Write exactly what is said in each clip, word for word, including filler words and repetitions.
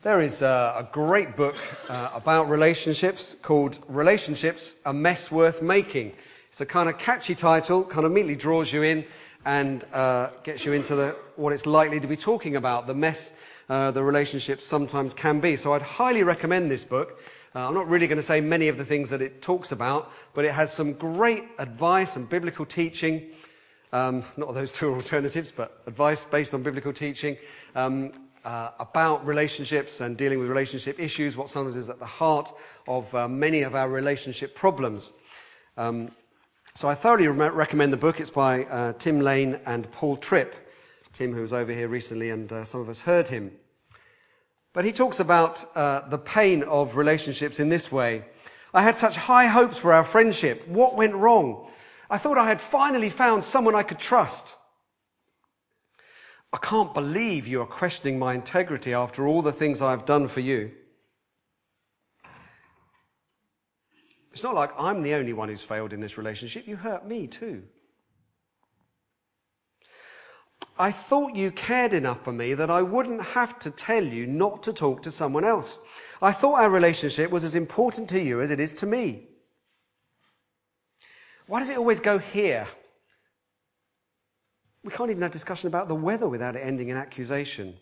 There is a, a great book uh, about relationships called Relationships, A Mess Worth Making. It's a kind of catchy title, kind of immediately draws you in and uh, gets you into the, what it's likely to be talking about, the mess uh, the relationships sometimes can be. So I'd highly recommend this book. Uh, I'm not really going to say many of the things that it talks about, but it has some great advice and biblical teaching. Um, not those two are alternatives, but advice based on biblical teaching. Um, Uh, about relationships and dealing with relationship issues, what sometimes is at the heart of uh, many of our relationship problems. Um, so I thoroughly re- recommend the book. It's by uh, Tim Lane and Paul Tripp. Tim, who was over here recently, and uh, some of us heard him. But he talks about uh, the pain of relationships in this way. I had such high hopes for our friendship. What went wrong? I thought I had finally found someone I could trust. I can't believe you are questioning my integrity after all the things I've done for you. It's not like I'm the only one who's failed in this relationship. You hurt me too. I thought you cared enough for me that I wouldn't have to tell you not to talk to someone else. I thought our relationship was as important to you as it is to me. Why does it always go here? We can't even have discussion about the weather without it ending in accusation.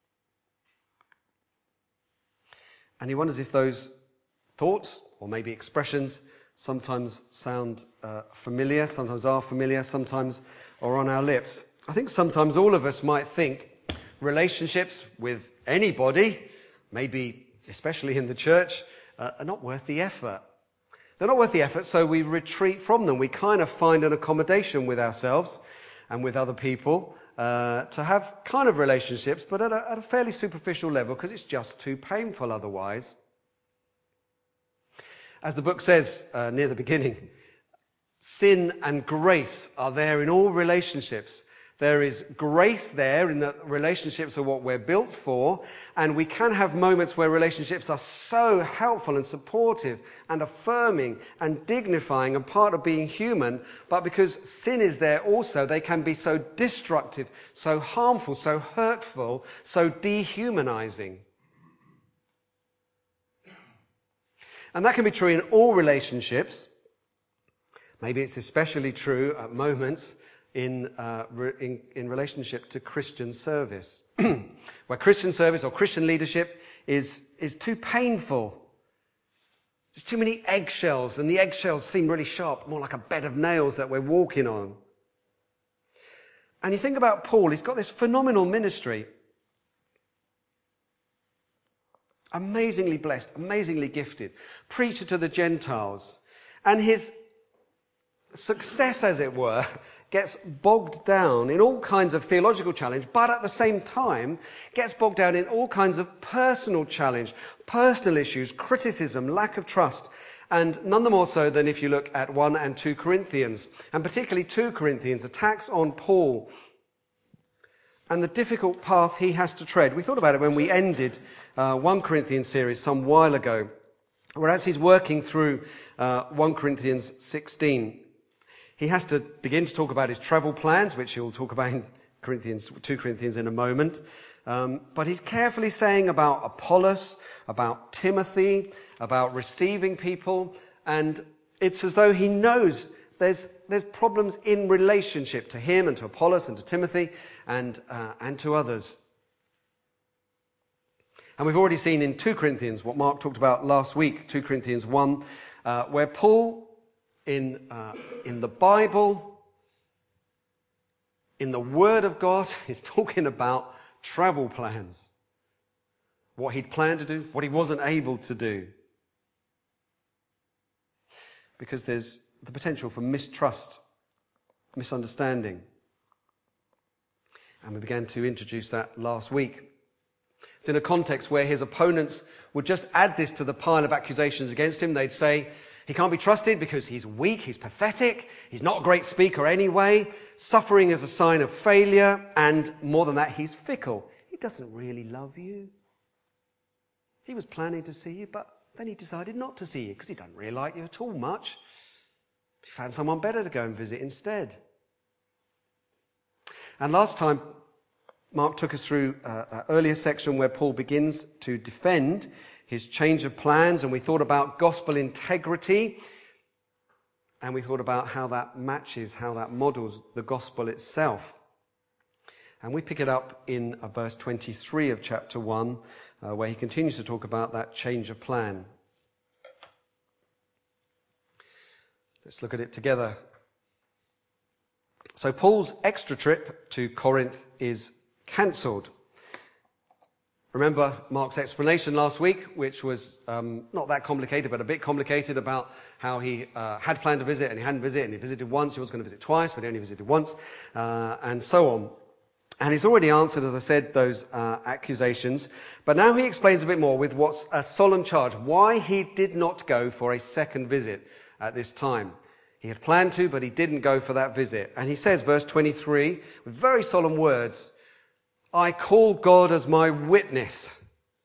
And he wonders if those thoughts, or maybe expressions, sometimes sound uh, familiar, sometimes are familiar, sometimes are on our lips. I think sometimes all of us might think relationships with anybody, maybe especially in the church, uh, are not worth the effort. They're not worth the effort, so we retreat from them. We kind of find an accommodation with ourselves and with other people, uh, to have kind of relationships, but at a, at a fairly superficial level, because it's just too painful otherwise. As the book says uh, near the beginning, sin and grace are there in all relationships. There is grace there in that relationships are what we're built for, and we can have moments where relationships are so helpful and supportive and affirming and dignifying and part of being human, but because sin is there also, they can be so destructive, so harmful, so hurtful, so dehumanizing. And that can be true in all relationships. Maybe it's especially true at moments In, uh, re, in, in relationship to Christian service, where Christian service or Christian leadership is, is too painful. There's too many eggshells, and the eggshells seem really sharp, more like a bed of nails that we're walking on. And you think about Paul, he's got this phenomenal ministry. Amazingly blessed, amazingly gifted, preacher to the Gentiles. And his success, as it were, gets bogged down in all kinds of theological challenge, but at the same time gets bogged down in all kinds of personal challenge, personal issues, criticism, lack of trust, and none the more so than if you look at First and Second Corinthians, and particularly Second Corinthians, attacks on Paul and the difficult path he has to tread. We thought about it when we ended uh, First Corinthians series some while ago, where as he's working through uh, First Corinthians sixteen, he has to begin to talk about his travel plans, which he'll talk about in Corinthians, Second Corinthians in a moment. Um, but he's carefully saying about Apollos, about Timothy, about receiving people. And it's as though he knows there's, there's problems in relationship to him and to Apollos and to Timothy and, uh, and to others. And we've already seen in Second Corinthians what Mark talked about last week, Second Corinthians one, uh, where Paul, In, uh, in the Bible, in the Word of God, he's talking about travel plans. What he'd planned to do, what he wasn't able to do. Because there's the potential for mistrust, misunderstanding. And we began to introduce that last week. It's in a context where his opponents would just add this to the pile of accusations against him. They'd say, he can't be trusted because he's weak, he's pathetic, he's not a great speaker anyway, suffering is a sign of failure, and more than that, he's fickle. He doesn't really love you. He was planning to see you, but then he decided not to see you because he doesn't really like you at all much. He found someone better to go and visit instead. And last time, Mark took us through uh, an earlier section where Paul begins to defend his change of plans, and we thought about gospel integrity, and we thought about how that matches, how that models the gospel itself. And we pick it up in uh, verse twenty-three of chapter one, uh, where he continues to talk about that change of plan. Let's look at it together. So Paul's extra trip to Corinth is cancelled. Remember Mark's explanation last week, which was um, not that complicated, but a bit complicated, about how he uh, had planned to visit and he hadn't visited, and he visited once, he was going to visit twice, but he only visited once, uh, and so on. And he's already answered, as I said, those uh, accusations. But now he explains a bit more with what's a solemn charge, why he did not go for a second visit at this time. He had planned to, but he didn't go for that visit. And he says, verse twenty-three, with very solemn words, I call God as my witness.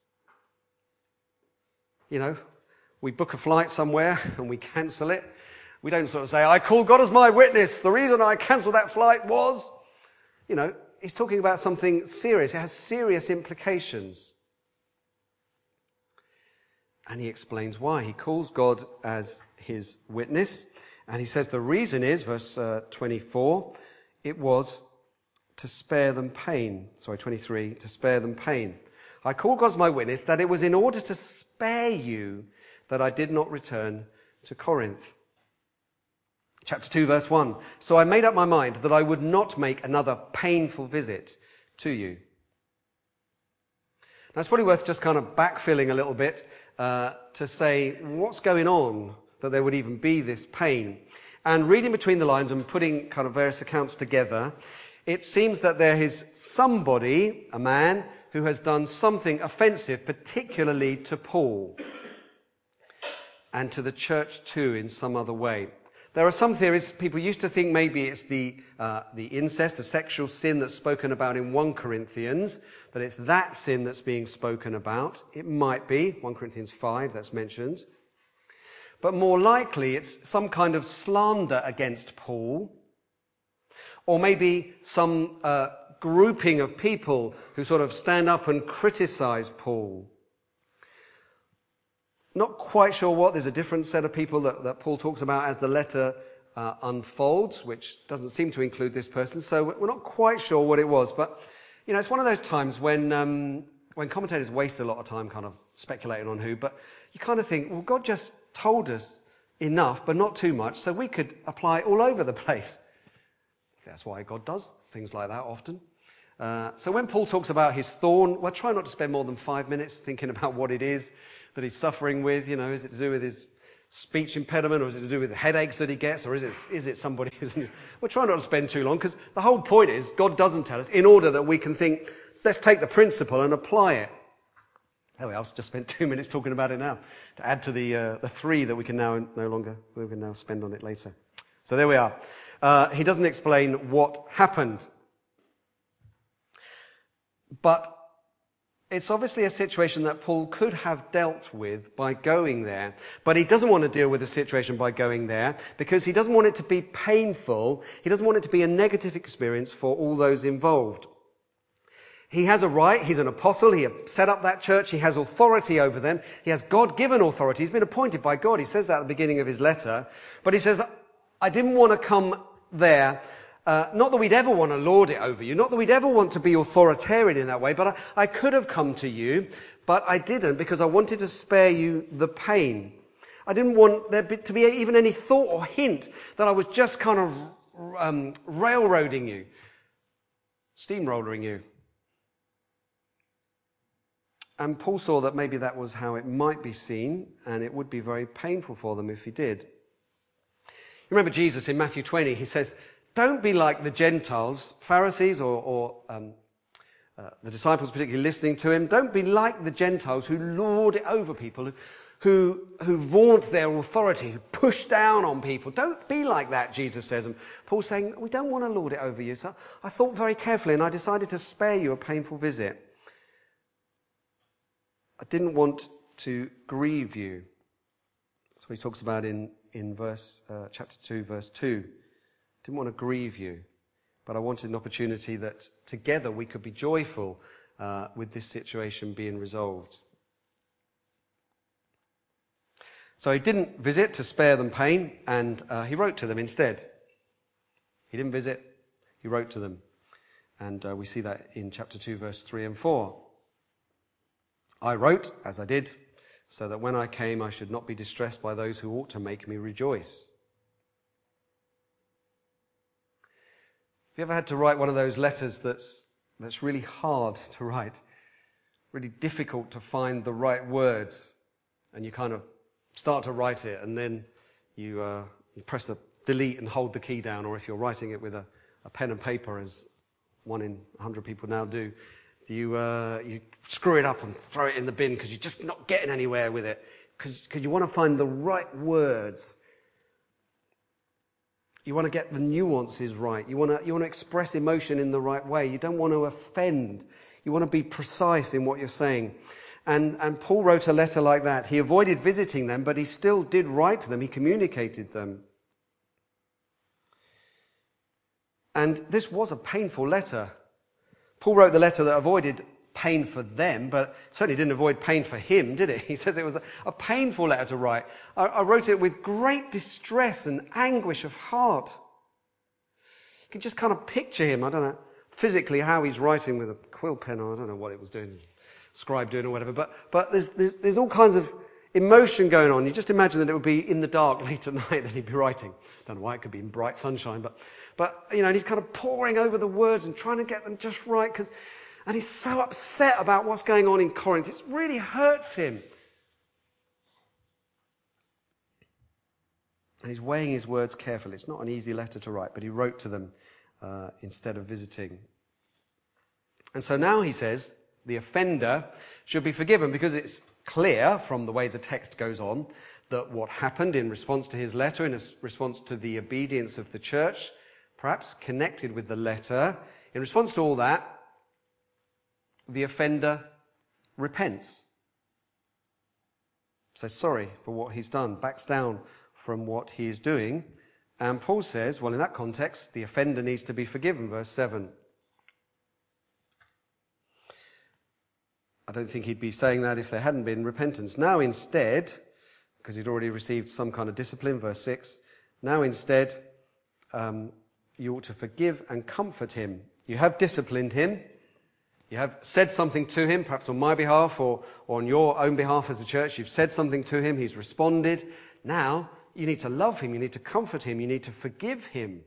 You know, we book a flight somewhere and we cancel it. We don't sort of say, I call God as my witness. The reason I cancelled that flight was, you know, he's talking about something serious. It has serious implications. And he explains why. He calls God as his witness. And he says the reason is, verse uh, twenty-four, it was to spare them pain. Sorry, twenty-three, to spare them pain. I call God as my witness that it was in order to spare you that I did not return to Corinth. Chapter two, verse one. So I made up my mind that I would not make another painful visit to you. Now it's probably worth just kind of backfilling a little bit uh, to say what's going on that there would even be this pain. And reading between the lines and putting kind of various accounts together, it seems that there is somebody, a man, who has done something offensive, particularly to Paul and to the church too in some other way. There are some theories, people used to think maybe it's the uh, the incest, the sexual sin that's spoken about in First Corinthians, that it's that sin that's being spoken about. It might be, First Corinthians five, that's mentioned. But more likely it's some kind of slander against Paul, or maybe some uh, grouping of people who sort of stand up and criticize Paul. Not quite sure what. There's a different set of people that, that Paul talks about as the letter uh, unfolds, which doesn't seem to include this person. So we're not quite sure what it was. But, you know, it's one of those times when um, when commentators waste a lot of time kind of speculating on who. But you kind of think, well, God just told us enough, but not too much, so we could apply all over the place. That's why God does things like that often. Uh, so when Paul talks about his thorn, well, try not to spend more than five minutes thinking about what it is that he's suffering with. You know, is it to do with his speech impediment, or is it to do with the headaches that he gets, or is it is it somebody who's... Well, try not to spend too long, because the whole point is God doesn't tell us in order that we can think, let's take the principle and apply it. There we are, I've just spent two minutes talking about it now, to add to the uh, the three that we can now no longer, we can now spend on it later. So there we are. Uh, he doesn't explain what happened. But it's obviously a situation that Paul could have dealt with by going there. But he doesn't want to deal with the situation by going there because he doesn't want it to be painful. He doesn't want it to be a negative experience for all those involved. He has a right. He's an apostle. He set up that church. He has authority over them. He has God-given authority. He's been appointed by God. He says that at the beginning of his letter. But he says, I didn't want to come there. Uh, not that we'd ever want to lord it over you. Not that we'd ever want to be authoritarian in that way. But I, I could have come to you, but I didn't because I wanted to spare you the pain. I didn't want there to be even any thought or hint that I was just kind of um, railroading you, steamrollering you. And Paul saw that maybe that was how it might be seen, and it would be very painful for them if he did. You remember Jesus in Matthew twenty, he says, don't be like the Gentiles, Pharisees or, or um, uh, the disciples particularly listening to him. Don't be like the Gentiles who lord it over people, who, who vaunt their authority, who push down on people. Don't be like that, Jesus says. And Paul's saying, we don't want to lord it over you. So I thought very carefully and I decided to spare you a painful visit. I didn't want to grieve you. That's what he talks about in, in verse, uh, chapter two, verse two. Didn't want to grieve you. but I wanted an opportunity that together we could be joyful uh, with this situation being resolved. So he didn't visit to spare them pain, and uh, he wrote to them instead. He didn't visit, he wrote to them. And uh, we see that in chapter two, verse three and four. I wrote, as I did, so that when I came I should not be distressed by those who ought to make me rejoice. Have you ever had to write one of those letters that's, that's really hard to write, really difficult to find the right words, and you kind of start to write it, and then you, uh, you press the delete and hold the key down, or if you're writing it with a, a pen and paper, as one in a hundred people now do, you, uh, you screw it up and throw it in the bin because you're just not getting anywhere with it, because you want to find the right words. You want to get the nuances right. You want to, you want to express emotion in the right way. You don't want to offend. You want to be precise in what you're saying. And, and Paul wrote a letter like that. He avoided visiting them, but he still did write to them. He communicated them. And this was a painful letter. Paul wrote the letter that avoided pain for them, but certainly didn't avoid pain for him, did it? He says it was a, a painful letter to write. I, I wrote it with great distress and anguish of heart. You can just kind of picture him, I don't know, physically how he's writing with a quill pen, or I don't know what it was doing, scribe doing or whatever, but, but there's, there's, there's all kinds of emotion going on. You just imagine that it would be in the dark late at night that he'd be writing. Don't know why, it could be in bright sunshine, but, but you know, and he's kind of poring over the words and trying to get them just right, because, and he's so upset about what's going on in Corinth. It really hurts him. And he's weighing his words carefully. It's not an easy letter to write, but he wrote to them uh, instead of visiting. And so now he says the offender should be forgiven, because it's clear from the way the text goes on that what happened in response to his letter, in response to the obedience of the church, perhaps connected with the letter, in response to all that, the offender repents. Says sorry for what he's done, backs down from what he is doing. And Paul says, well, in that context, the offender needs to be forgiven, verse seven. I don't think he'd be saying that if there hadn't been repentance. Now instead, because he'd already received some kind of discipline, verse six, now instead, um, you ought to forgive and comfort him. You have disciplined him. You have said something to him, perhaps on my behalf or, or on your own behalf as a church. You've said something to him. He's responded. Now, you need to love him. You need to comfort him. You need to forgive him.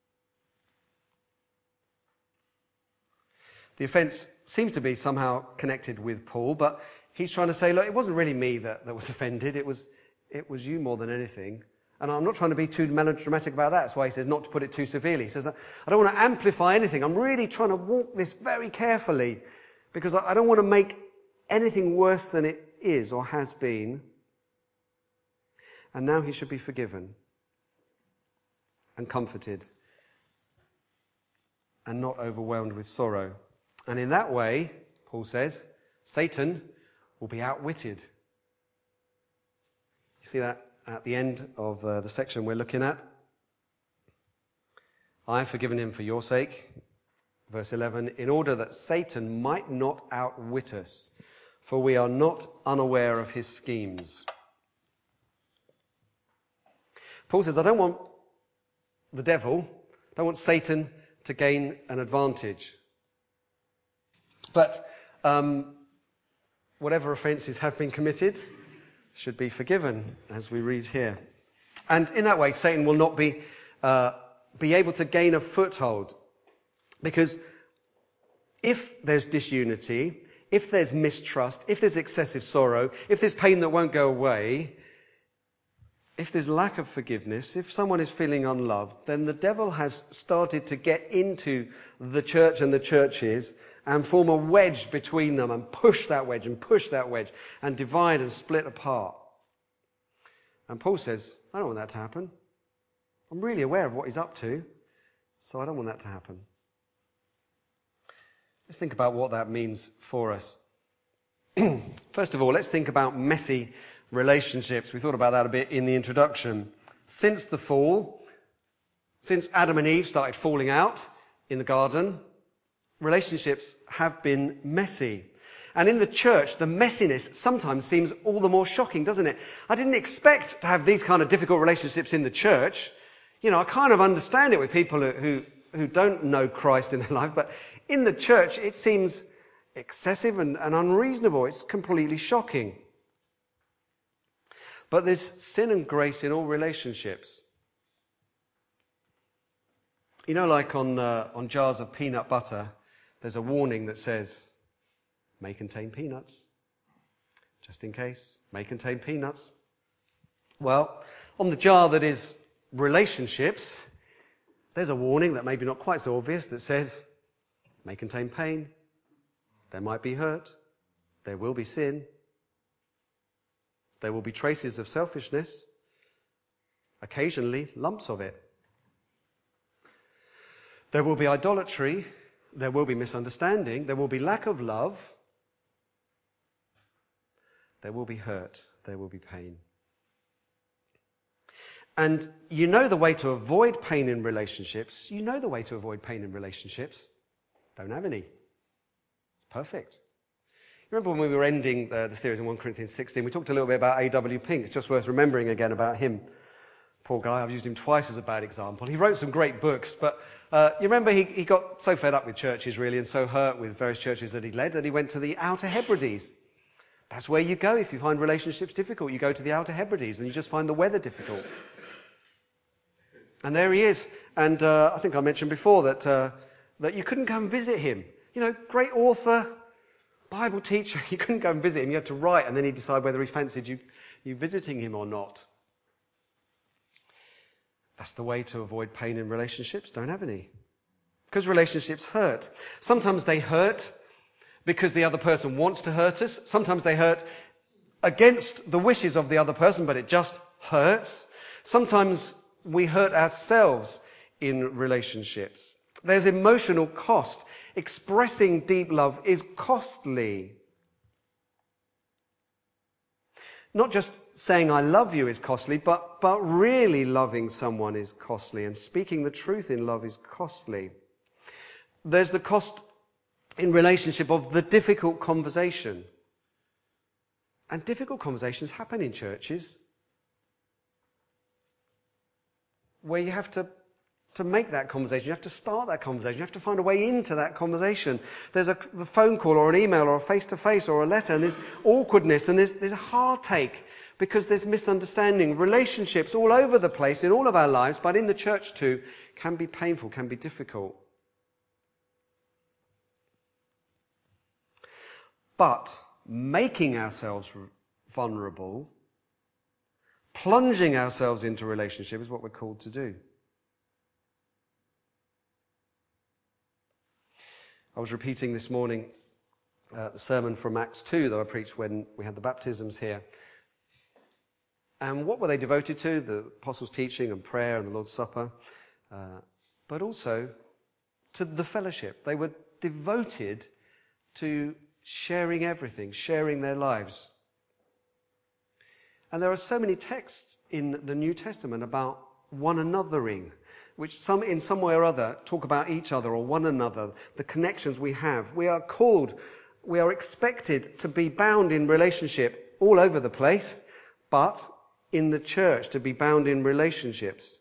The offence seems to be somehow connected with Paul, but he's trying to say, look, it wasn't really me that, that was offended. It was, it was you more than anything. And I'm not trying to be too melodramatic about that. That's why he says not to put it too severely. He says, I don't want to amplify anything. I'm really trying to walk this very carefully, because I don't want to make anything worse than it is or has been. And now he should be forgiven and comforted and not overwhelmed with sorrow. And in that way, Paul says, Satan will be outwitted. You see that at the end of uh, the section we're looking at? I have forgiven him for your sake, verse eleven, in order that Satan might not outwit us, for we are not unaware of his schemes. Paul says, I don't want the devil, I don't want Satan to gain an advantage. But um, whatever offences have been committed should be forgiven, as we read here. And in that way, Satan will not be uh, be able to gain a foothold. Because if there's disunity, if there's mistrust, if there's excessive sorrow, if there's pain that won't go away, if there's lack of forgiveness, if someone is feeling unloved, then the devil has started to get into the church and the churches and form a wedge between them and push that wedge and push that wedge and divide and split apart. And Paul says, I don't want that to happen. I'm really aware of what he's up to, so I don't want that to happen. Let's think about what that means for us. First of all, let's think about messy relationships. We thought about that a bit in the introduction. Since the fall, since Adam and Eve started falling out in the garden, relationships have been messy. And in the church, the messiness sometimes seems all the more shocking, doesn't it? I didn't expect to have these kind of difficult relationships in the church. You know, I kind of understand it with people who, who, who don't know Christ in their life, but in the church, it seems excessive and, and unreasonable. It's completely shocking. But there's sin and grace in all relationships. You know, like on, uh, on jars of peanut butter, there's a warning that says, may contain peanuts. Just in case, may contain peanuts. Well, on the jar that is relationships, there's a warning that maybe not quite so obvious that says, may contain pain, there might be hurt, there will be sin, there will be traces of selfishness, occasionally lumps of it. There will be idolatry, there will be misunderstanding, there will be lack of love, there will be hurt, there will be pain. And you know the way to avoid pain in relationships. You know the way to avoid pain in relationships. Don't have any. It's perfect. You remember when we were ending uh, the series in First Corinthians sixteen, we talked a little bit about A W Pink. It's just worth remembering again about him. Poor guy, I've used him twice as a bad example. He wrote some great books, but uh, you remember he, he got so fed up with churches, really, and so hurt with various churches that he led, that he went to the Outer Hebrides. That's where you go if you find relationships difficult. You go to the Outer Hebrides and you just find the weather difficult. And there he is. And uh, I think I mentioned before that uh, that you couldn't go and visit him. You know, great author, Bible teacher. You couldn't go and visit him. You had to write, and then he'd decide whether he fancied you, you visiting him or not. That's the way to avoid pain in relationships. Don't have any. Because relationships hurt. Sometimes they hurt because the other person wants to hurt us. Sometimes they hurt against the wishes of the other person, but it just hurts. Sometimes we hurt ourselves in relationships. There's emotional cost. Expressing deep love is costly. Not just saying I love you is costly, but, but really loving someone is costly, and speaking the truth in love is costly. There's the cost in relationship of the difficult conversation. And difficult conversations happen in churches, where you have to, to make that conversation, you have to start that conversation, you have to find a way into that conversation. There's a, a phone call or an email or a face-to-face or a letter, and there's awkwardness and there's, there's a heartache because there's misunderstanding. Relationships all over the place in all of our lives, but in the church too, can be painful, can be difficult. But making ourselves vulnerable, plunging ourselves into relationship is what we're called to do. I was repeating this morning uh, the sermon from Acts two that I preached when we had the baptisms here. And what were they devoted to? The apostles' teaching and prayer and the Lord's Supper, uh, but also to the fellowship. They were devoted to sharing everything, sharing their lives. And there are so many texts in the New Testament about one anothering, which some, in some way or other talk about each other or one another, the connections we have. We are called, we are expected to be bound in relationship all over the place, but in the church to be bound in relationships.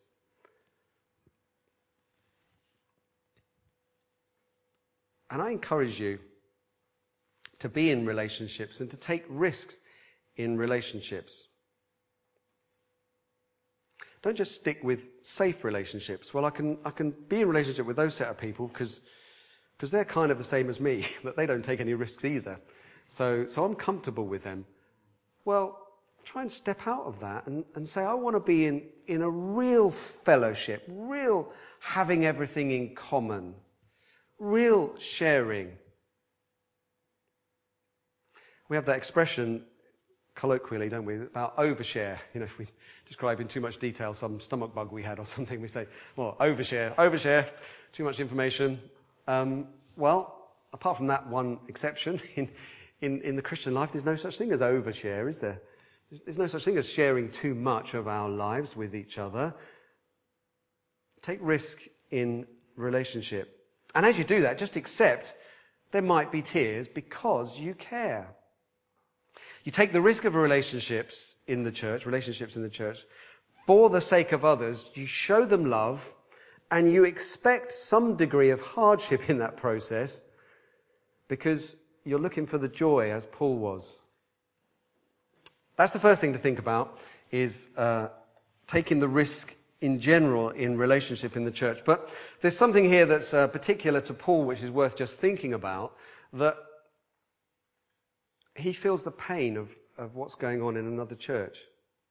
And I encourage you to be in relationships and to take risks in relationships. Don't just stick with safe relationships. Well, I can I can be in relationship with those set of people because because they're kind of the same as me, but they don't take any risks either. So so I'm comfortable with them. Well, try and step out of that and, and say, I want to be in, in a real fellowship, real having everything in common, real sharing. We have that expression colloquially, don't we, about overshare. You know, if we describe in too much detail some stomach bug we had or something, we say, well, overshare, overshare, too much information. Um, well, apart from that one exception, in, in, in the Christian life, there's no such thing as overshare, is there? There's, there's no such thing as sharing too much of our lives with each other. Take risk in relationship. And as you do that, just accept there might be tears because you care. You take the risk of relationships in the church, relationships in the church, for the sake of others. You show them love, and you expect some degree of hardship in that process because you're looking for the joy, as Paul was. That's the first thing to think about, is uh, taking the risk in general in relationship in the church. But there's something here that's uh, particular to Paul, which is worth just thinking about, that he feels the pain of, of what's going on in another church.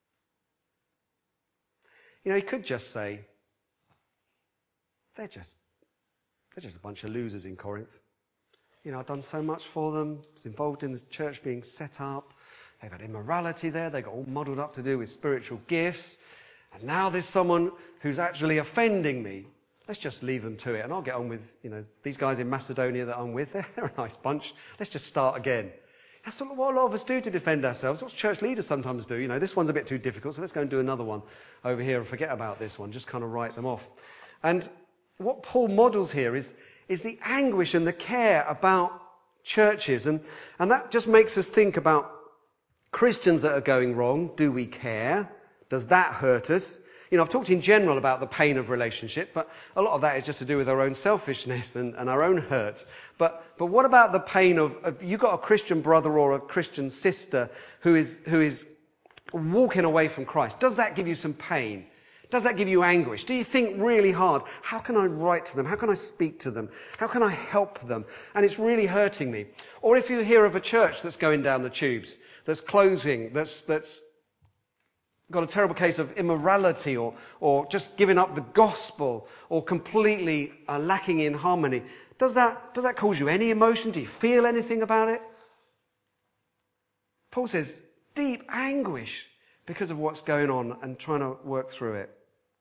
You know, he could just say, they're just, they're just a bunch of losers in Corinth. You know, I've done so much for them. I was involved in the church being set up. They've got immorality there. They got all muddled up to do with spiritual gifts. And now there's someone who's actually offending me. Let's just leave them to it. And I'll get on with, you know, these guys in Macedonia that I'm with. They're, they're a nice bunch. Let's just start again. That's what a lot of us do to defend ourselves. What church leaders sometimes do. You know, this one's a bit too difficult, so let's go and do another one over here and forget about this one. Just kind of write them off. And what Paul models here is, is the anguish and the care about churches. And, and that just makes us think about Christians that are going wrong. Do we care? Does that hurt us? You know, I've talked in general about the pain of relationship, but a lot of that is just to do with our own selfishness and, and our own hurts. But, but what about the pain of, of you got a Christian brother or a Christian sister who is, who is walking away from Christ? Does that give you some pain? Does that give you anguish? Do you think really hard, how can I write to them? How can I speak to them? How can I help them? And it's really hurting me. Or if you hear of a church that's going down the tubes, that's closing, that's, that's got a terrible case of immorality or, or just giving up the gospel or completely uh, lacking in harmony, does that, does that cause you any emotion? Do you feel anything about it? Paul says deep anguish because of what's going on and trying to work through it.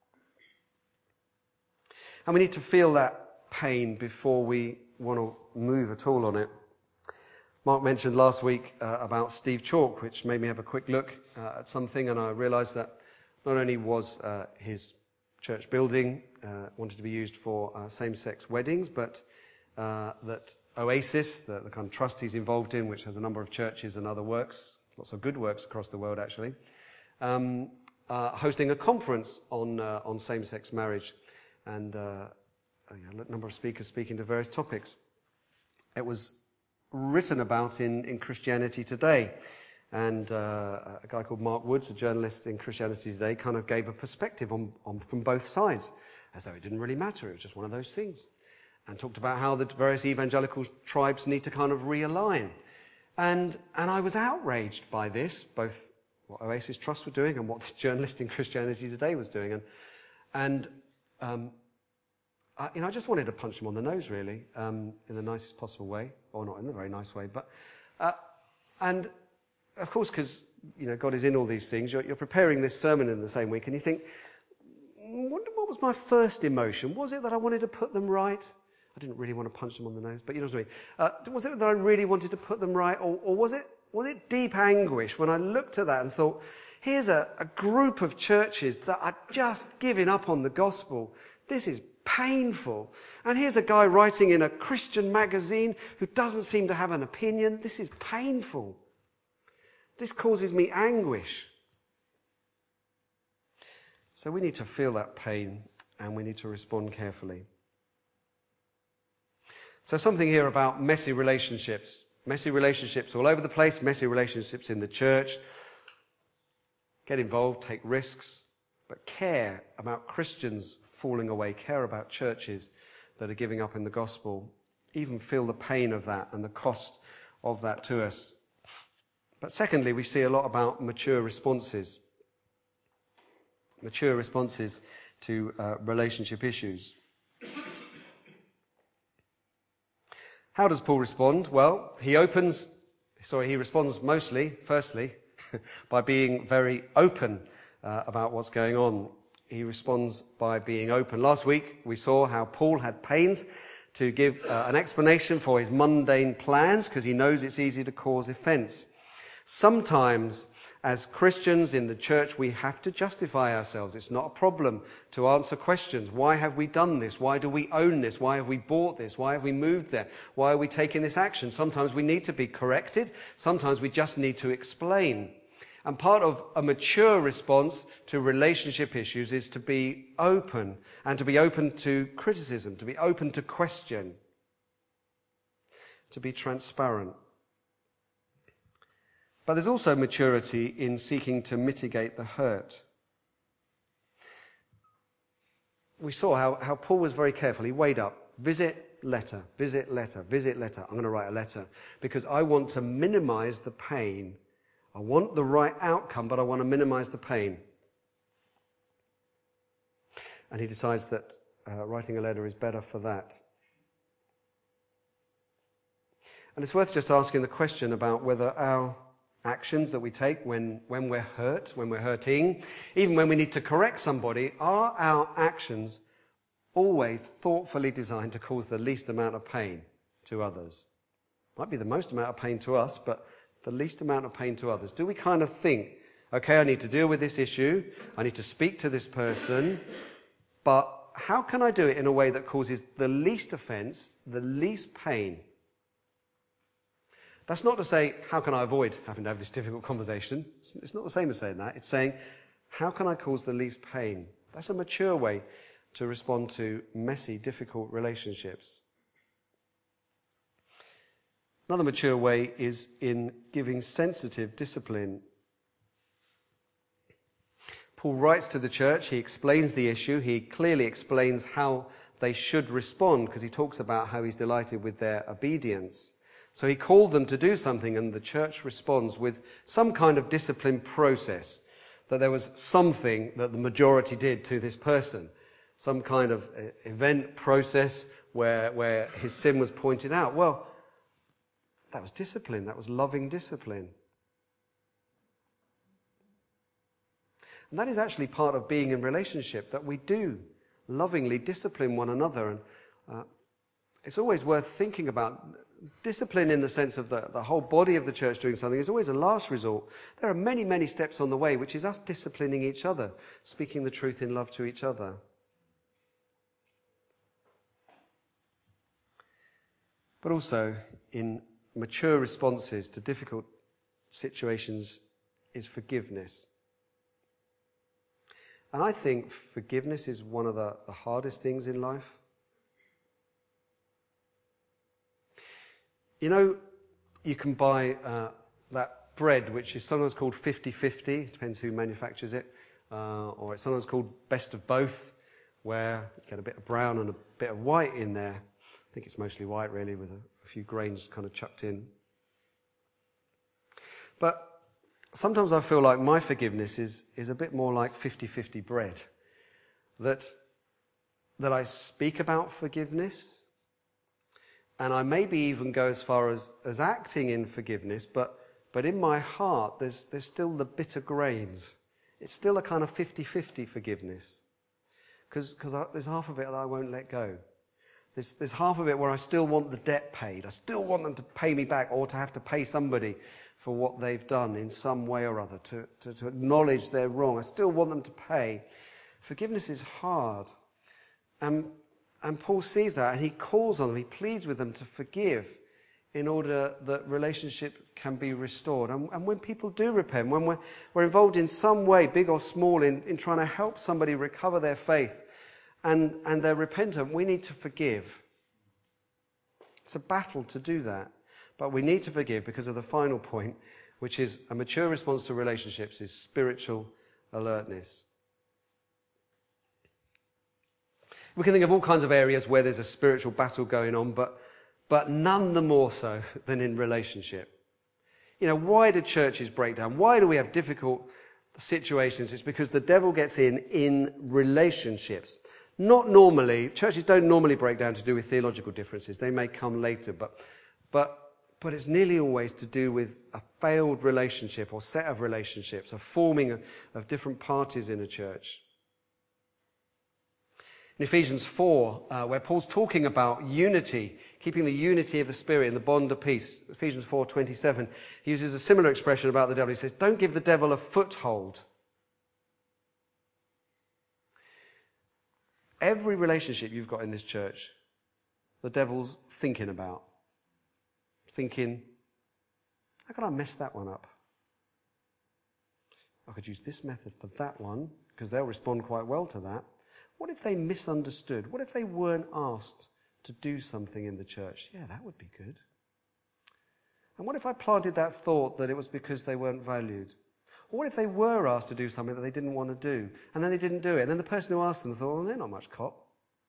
And we need to feel that pain before we want to move at all on it. Mark mentioned last week uh, about Steve Chalk, which made me have a quick look uh, at something, and I realised that not only was uh, his church building uh, wanted to be used for uh, same-sex weddings, but uh, that Oasis, the, the kind of trust he's involved in, which has a number of churches and other works, lots of good works across the world actually, um, uh, hosting a conference on uh, on same-sex marriage, and uh, a number of speakers speaking to various topics. It was written about in, in Christianity Today. And uh, a guy called Mark Woods, a journalist in Christianity Today, kind of gave a perspective on, on from both sides, as though it didn't really matter, it was just one of those things. And talked about how the various evangelical tribes need to kind of realign. And, and I was outraged by this, both what Oasis Trust were doing and what this journalist in Christianity Today was doing. And, and um, I, you know, I just wanted to punch him on the nose, really, um, in the nicest possible way, or not in a very nice way. But uh, and of course, because you know God is in all these things, you're, you're preparing this sermon in the same week, and you think, what, what was my first emotion? Was it that I wanted to put them right? I didn't really want to punch them on the nose, but you know what I mean. Uh, was it that I really wanted to put them right, or, or was it was it deep anguish when I looked at that and thought, here's a, a group of churches that are just giving up on the gospel. This is painful. And here's a guy writing in a Christian magazine who doesn't seem to have an opinion. This is painful. This causes me anguish. So we need to feel that pain and we need to respond carefully. So something here about messy relationships. Messy relationships all over the place, messy relationships in the church. Get involved, take risks, but care about Christians falling away, care about churches that are giving up in the gospel, even feel the pain of that and the cost of that to us. But secondly, we see a lot about mature responses. Mature responses to uh, relationship issues. How does Paul respond? Well, he opens, sorry, he responds mostly, firstly, by being very open uh, about what's going on. He responds by being open. Last week, we saw how Paul had pains to give uh, an explanation for his mundane plans because he knows it's easy to cause offense. Sometimes As Christians in the church, we have to justify ourselves. It's not a problem to answer questions. Why have we done this? Why do we own this? Why have we bought this? Why have we moved there? Why are we taking this action? Sometimes we need to be corrected. Sometimes we just need to explain. And part of a mature response to relationship issues is to be open, and to be open to criticism, to be open to question, to be transparent. But there's also maturity in seeking to mitigate the hurt. We saw how, how Paul was very careful. He weighed up, visit, letter, visit, letter, visit, letter. I'm going to write a letter because I want to minimize the pain. I want the right outcome, but I want to minimize the pain. And he decides that uh, writing a letter is better for that. And it's worth just asking the question about whether our actions that we take when, when we're hurt, when we're hurting, even when we need to correct somebody, are our actions always thoughtfully designed to cause the least amount of pain to others? Might be the most amount of pain to us, but the least amount of pain to others. Do we kind of think, okay, I need to deal with this issue, I need to speak to this person, but how can I do it in a way that causes the least offence, the least pain? That's not to say, how can I avoid having to have this difficult conversation? It's not the same as saying that. It's saying, how can I cause the least pain? That's a mature way to respond to messy, difficult relationships. Another mature way is in giving sensitive discipline. Paul writes to the church, he explains the issue, he clearly explains how they should respond, because he talks about how he's delighted with their obedience. So he called them to do something, and the church responds with some kind of discipline process, that there was something that the majority did to this person, some kind of event process where, where his sin was pointed out. Well, that was discipline, that was loving discipline. And that is actually part of being in relationship, that we do lovingly discipline one another. And uh, it's always worth thinking about. Discipline in the sense of the, the whole body of the church doing something is always a last resort. There are many, many steps on the way, which is us disciplining each other, speaking the truth in love to each other. But also, in mature responses to difficult situations is forgiveness. And I think forgiveness is one of the, the hardest things in life. You know, you can buy uh, that bread, which is sometimes called fifty-fifty, depends who manufactures it, uh, or it's sometimes called best of both, where you get a bit of brown and a bit of white in there. I think it's mostly white, really, with a, a few grains kind of chucked in. But sometimes I feel like my forgiveness is, is a bit more like fifty-fifty bread, that, that I speak about forgiveness, and I maybe even go as far as, as acting in forgiveness, but, but in my heart there's, there's still the bitter grains. It's still a kind of fifty-fifty forgiveness. Because there's half of it that I won't let go. There's, there's half of it where I still want the debt paid. I still want them to pay me back, or to have to pay somebody for what they've done in some way or other, to, to, to acknowledge they're wrong. I still want them to pay. Forgiveness is hard. And And Paul sees that, and he calls on them, he pleads with them to forgive in order that relationship can be restored. And, and when people do repent, when we're, we're involved in some way, big or small, in, in trying to help somebody recover their faith and, and they're repentant, we need to forgive. It's a battle to do that. But we need to forgive because of the final point, which is a mature response to relationships is spiritual alertness. We can think of all kinds of areas where there's a spiritual battle going on, but, but none the more so than in relationship. You know, why do churches break down? Why do we have difficult situations? It's because the devil gets in in relationships. Not normally, churches don't normally break down to do with theological differences. They may come later, but, but, but it's nearly always to do with a failed relationship or set of relationships, a forming of, of different parties in a church. In Ephesians four, uh, where Paul's talking about unity, keeping the unity of the Spirit in the bond of peace. Ephesians four twenty-seven, he uses a similar expression about the devil. He says, don't give the devil a foothold. Every relationship you've got in this church, the devil's thinking about. Thinking, how can I mess that one up? I could use this method for that one, because they'll respond quite well to that. What if they misunderstood? What if they weren't asked to do something in the church? Yeah, that would be good. And what if I planted that thought that it was because they weren't valued? Or what if they were asked to do something that they didn't want to do, and then they didn't do it, and then the person who asked them thought, well, they're not much cop.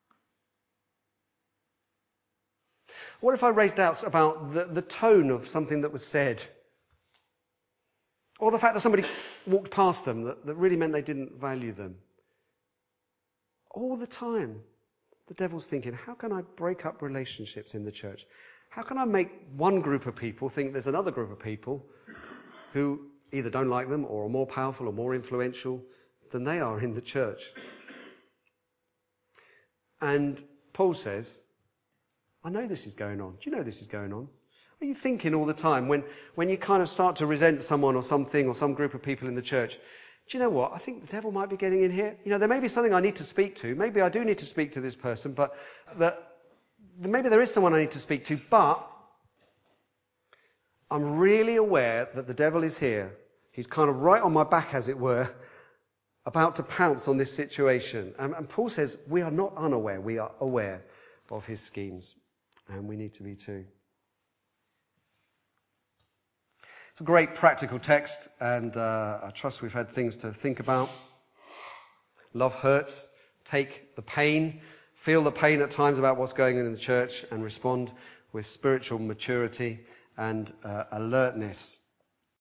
What if I raised doubts about the, the tone of something that was said? Or the fact that somebody walked past them that, that really meant they didn't value them? All the time, the devil's thinking, how can I break up relationships in the church? How can I make one group of people think there's another group of people who either don't like them or are more powerful or more influential than they are in the church? And Paul says, I know this is going on. Do you know this is going on? Are you thinking all the time when, when you kind of start to resent someone or something or some group of people in the church? Do you know what? I think the devil might be getting in here. You know, there may be something I need to speak to. Maybe I do need to speak to this person, but the, the, maybe there is someone I need to speak to, but I'm really aware that the devil is here. He's kind of right on my back, as it were, about to pounce on this situation. And, and Paul says we are not unaware. We are aware of his schemes, and we need to be too. It's a great practical text, and uh, I trust we've had things to think about. Love hurts. Take the pain. Feel the pain at times about what's going on in the church and respond with spiritual maturity and uh, alertness